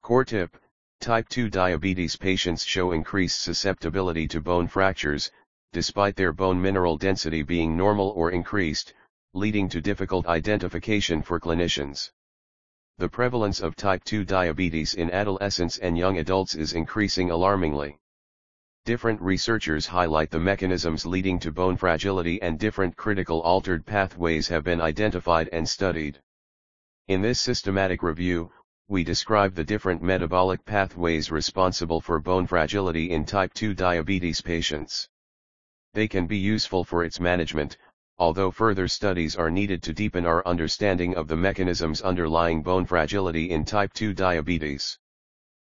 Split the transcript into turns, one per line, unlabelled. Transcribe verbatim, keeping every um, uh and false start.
Core tip: type two diabetes patients show increased susceptibility to bone fractures, despite their bone mineral density being normal or increased, leading to difficult identification for clinicians. The prevalence of type two diabetes in adolescents and young adults is increasing alarmingly. Different researchers highlight the mechanisms leading to bone fragility, and different critical altered pathways have been identified and studied. In this systematic review, we describe the different metabolic pathways responsible for bone fragility in type two diabetes patients. They can be useful for its management, although further studies are needed to deepen our understanding of the mechanisms underlying bone fragility in type two diabetes.